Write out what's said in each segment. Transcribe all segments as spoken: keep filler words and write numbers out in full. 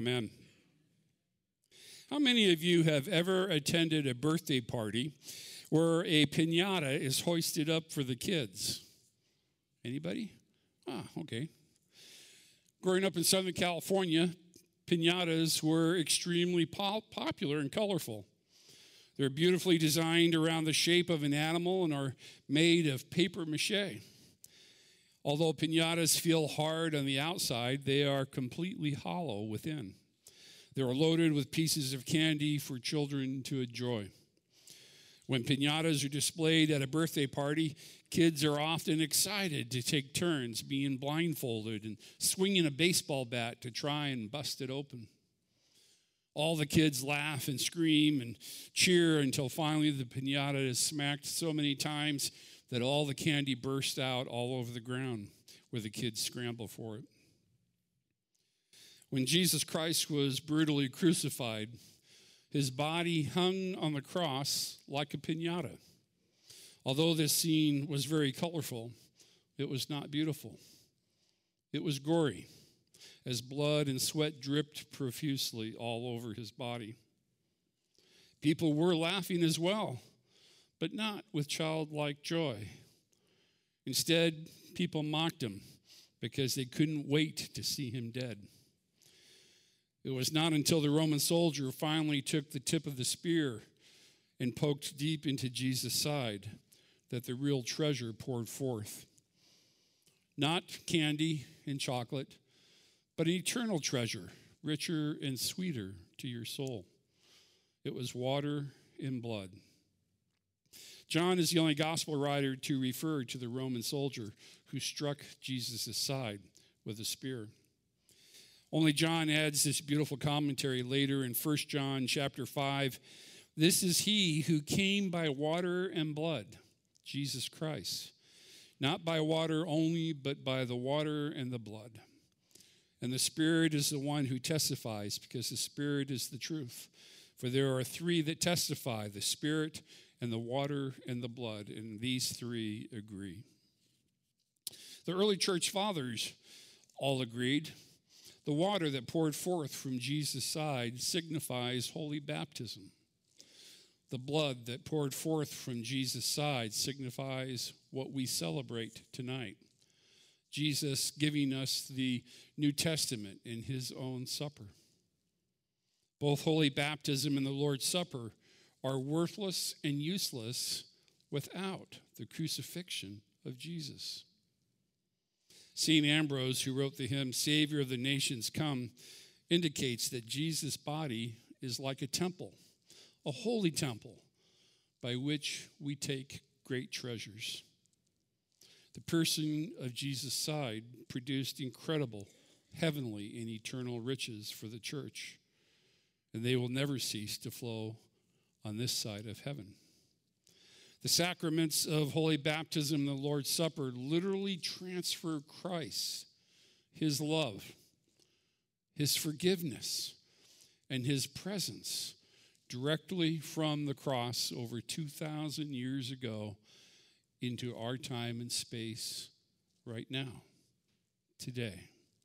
Amen. How many of you have ever attended a birthday party where a piñata is hoisted up for the kids? Anybody? Ah, okay. Growing up in Southern California, piñatas were extremely pop- popular and colorful. They're beautifully designed around the shape of an animal and are made of paper mache. Although piñatas feel hard on the outside, they are completely hollow within. They are loaded with pieces of candy for children to enjoy. When piñatas are displayed at a birthday party, kids are often excited to take turns being blindfolded and swinging a baseball bat to try and bust it open. All the kids laugh and scream and cheer until finally the piñata is smacked so many times that all the candy bursts out all over the ground where the kids scramble for it. When Jesus Christ was brutally crucified, his body hung on the cross like a piñata. Although this scene was very colorful, it was not beautiful. It was gory, as blood and sweat dripped profusely all over his body. People were laughing as well, but not with childlike joy. Instead, people mocked him because they couldn't wait to see him dead. It was not until the Roman soldier finally took the tip of the spear and poked deep into Jesus' side that the real treasure poured forth. Not candy and chocolate, but an eternal treasure, richer and sweeter to your soul. It was water and blood. John is the only gospel writer to refer to the Roman soldier who struck Jesus' side with a spear. Only John adds this beautiful commentary later in First John chapter five. This is he who came by water and blood, Jesus Christ. Not by water only, but by the water and the blood. And the Spirit is the one who testifies, because the Spirit is the truth. For there are three that testify, the Spirit and the water and the blood, and these three agree. The early church fathers all agreed. The water that poured forth from Jesus' side signifies holy baptism. The blood that poured forth from Jesus' side signifies what we celebrate tonight. Jesus giving us the New Testament in his own supper. Both holy baptism and the Lord's Supper are worthless and useless without the crucifixion of Jesus. Saint Ambrose, who wrote the hymn, Savior of the Nations Come, indicates that Jesus' body is like a temple, a holy temple, by which we take great treasures. The person of Jesus' side produced incredible, heavenly, and eternal riches for the church, and they will never cease to flow on this side of heaven. The sacraments of holy baptism and the Lord's Supper literally transfer Christ, his love, his forgiveness, and his presence directly from the cross over two thousand years ago into our time and space right now, today.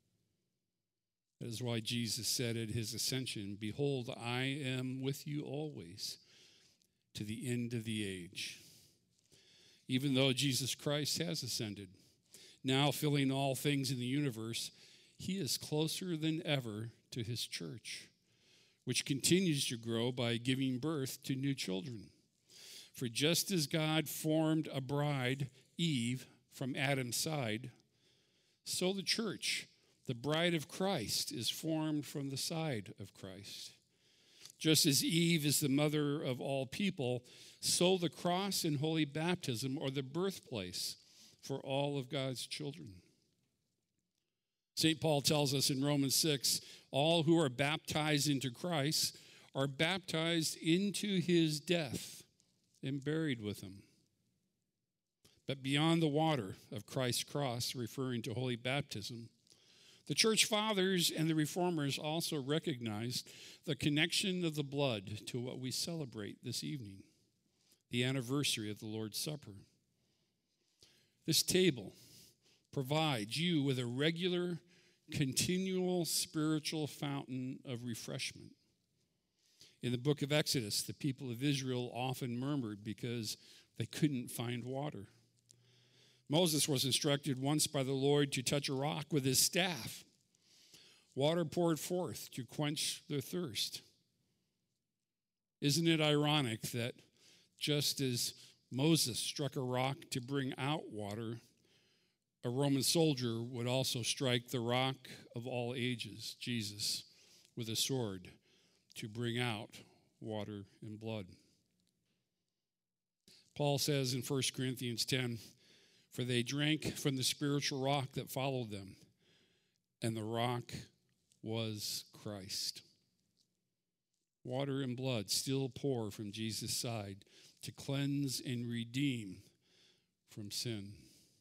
That is why Jesus said at his ascension, Behold, I am with you always to the end of the age. Even though Jesus Christ has ascended, now filling all things in the universe, he is closer than ever to his church, which continues to grow by giving birth to new children. For just as God formed a bride, Eve, from Adam's side, so the church, the bride of Christ, is formed from the side of Christ. Just as Eve is the mother of all people, so the cross and holy baptism are the birthplace for all of God's children. Saint Paul tells us in Romans six, all who are baptized into Christ are baptized into his death and buried with him. But beyond the water of Christ's cross, referring to holy baptism, the church fathers and the reformers also recognized the connection of the blood to what we celebrate this evening, the anniversary of the Lord's Supper. This table provides you with a regular continual spiritual fountain of refreshment. In the book of Exodus, the people of Israel often murmured because they couldn't find water. Moses was instructed once by the Lord to touch a rock with his staff. Water poured forth to quench their thirst. Isn't it ironic that just as Moses struck a rock to bring out water, a Roman soldier would also strike the rock of all ages, Jesus, with a sword to bring out water and blood. Paul says in First Corinthians ten, "For they drank from the spiritual rock that followed them, and the rock was Christ." Water and blood still pour from Jesus' side to cleanse and redeem from sin.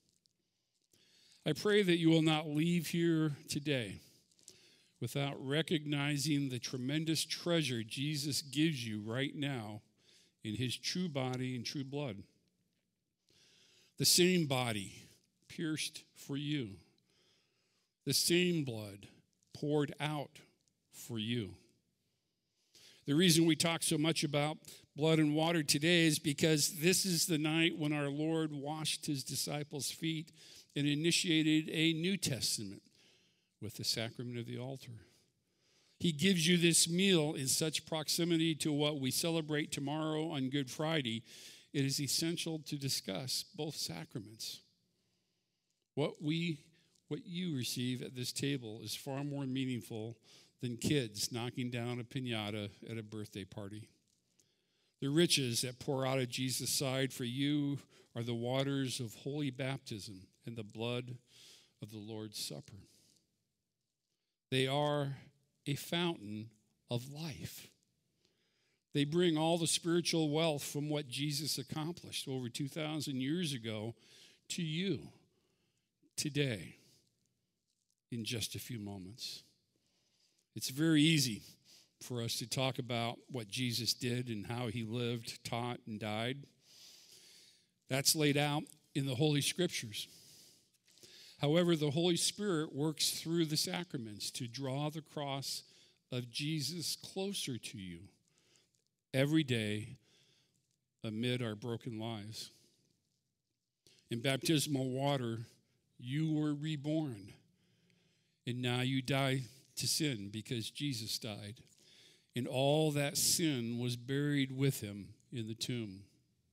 I pray that you will not leave here today without recognizing the tremendous treasure Jesus gives you right now in his true body and true blood. The same body pierced for you. The same blood poured out for you. The reason we talk so much about blood and water today is because this is the night when our Lord washed his disciples' feet and initiated a New Testament with the sacrament of the altar. He gives you this meal in such proximity to what we celebrate tomorrow on Good Friday. It is essential to discuss both sacraments. What we, what you receive at this table is far more meaningful than kids knocking down a piñata at a birthday party. The riches that pour out of Jesus' side for you are the waters of holy baptism and the blood of the Lord's Supper. They are a fountain of life. They bring all the spiritual wealth from what Jesus accomplished over two thousand years ago to you today in just a few moments. It's very easy for us to talk about what Jesus did and how he lived, taught, and died. That's laid out in the Holy Scriptures. However, the Holy Spirit works through the sacraments to draw the cross of Jesus closer to you every day amid our broken lives. In baptismal water, you were reborn, and now you die to sin because Jesus died, and all that sin was buried with him in the tomb.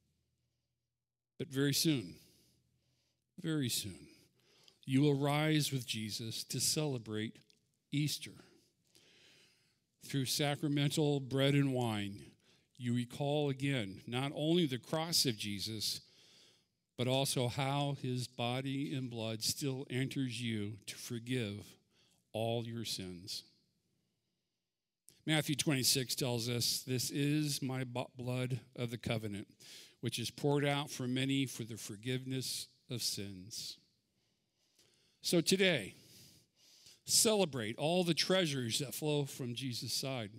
But very soon, very soon, you will rise with Jesus to celebrate Easter. Through sacramental bread and wine, you recall again not only the cross of Jesus, but also how his body and blood still enters you to forgive all your sins. Matthew twenty-six tells us, "This is my blood of the covenant, which is poured out for many for the forgiveness of sins." So today, celebrate all the treasures that flow from Jesus' side.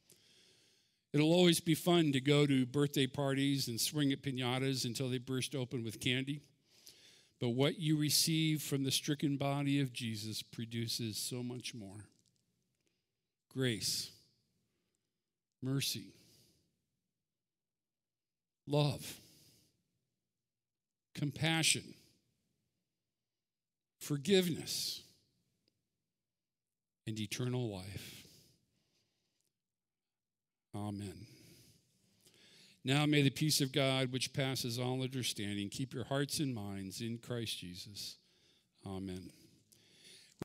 It'll always be fun to go to birthday parties and swing at piñatas until they burst open with candy. But what you receive from the stricken body of Jesus produces so much more. Grace, mercy, love, compassion, forgiveness, and eternal life. Amen. Now may the peace of God, which passes all understanding, keep your hearts and minds in Christ Jesus. Amen.